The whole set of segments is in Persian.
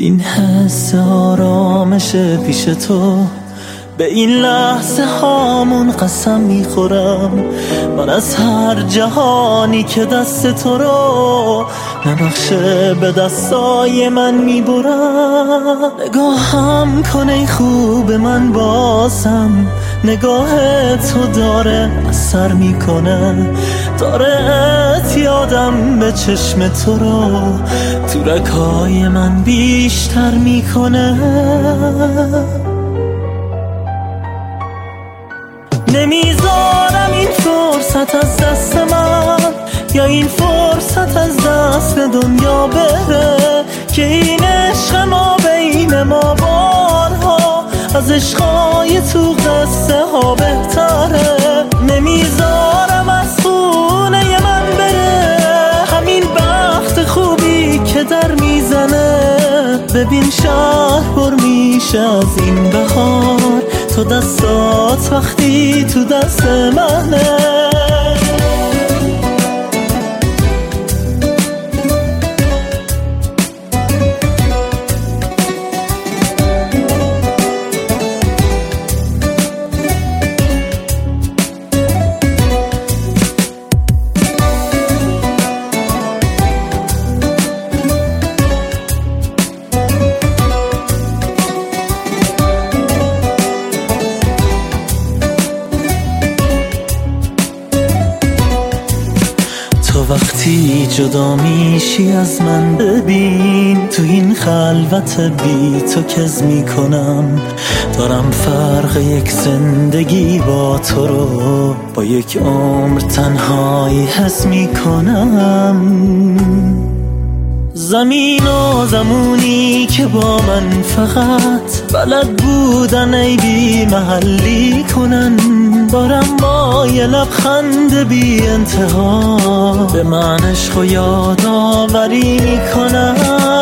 این حس آرامش پیش تو، به این لحظه هامون قسم میخورم. من از هر جهانی که دست تو رو نبخشه به دستای من میبرم. نگاهم کنه خوب من بازم، نگاه تو داره اثر میکنه، داره اعتیادم به چشم تو رو تو رگ‌های من بیشتر میکنه. نمیذارم این فرصت از دست من، یا این فرصت از دست دنیا بره، که این عشق ما بین ما بارها از عشقای تو قصه ها بهتره. نمیذارم از خونه من بره همین بخت خوبی که در میزنه. ببین شهر پر میشه از این بهار، تو دستات وقتی تو دست منه. تو وقتی جدا میشی از من، ببین تو این خلوت بی تو کز میکنم. دارم فرق یک زندگی با تو رو با یک عمر تنهایی حس میکنم. زمین و زمونی که با من فقط بلد بودن ای بی محلی کنن، دارم با یه لبخند بی انتها به من عشق و یادآوری میکنن.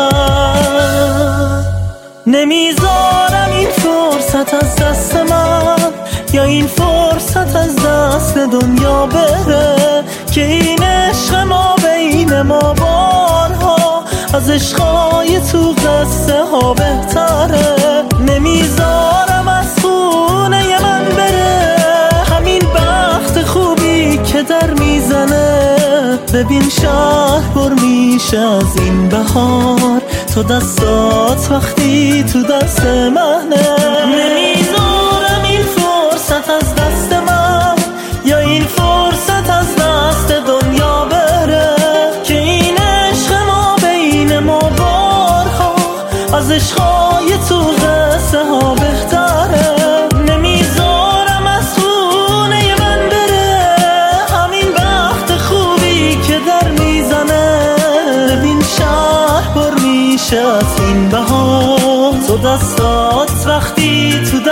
نمیذارم این فرصت از دست من، یا این فرصت از دست دنیا بره، که این عشق ما بین ما بارها از عشقای تو قصه ها بهتره. نمیذارم از خونه من بره همین بخت خوبی که در میزنه. ببین شهر پر میشه از این بهار، تو دستات وقتی تو دست منه. نمیذارم این فرصت از دست من، یا این فرصت از دست دنیا بره، که این عشق ما بین ما بارها از عشقای تو قصه ها بهتره. نمیذارم از خونه من بره همین بخت خوبی که در میزنه. ببین شهر پر میشه از این بهار، تو دستات وقتی تو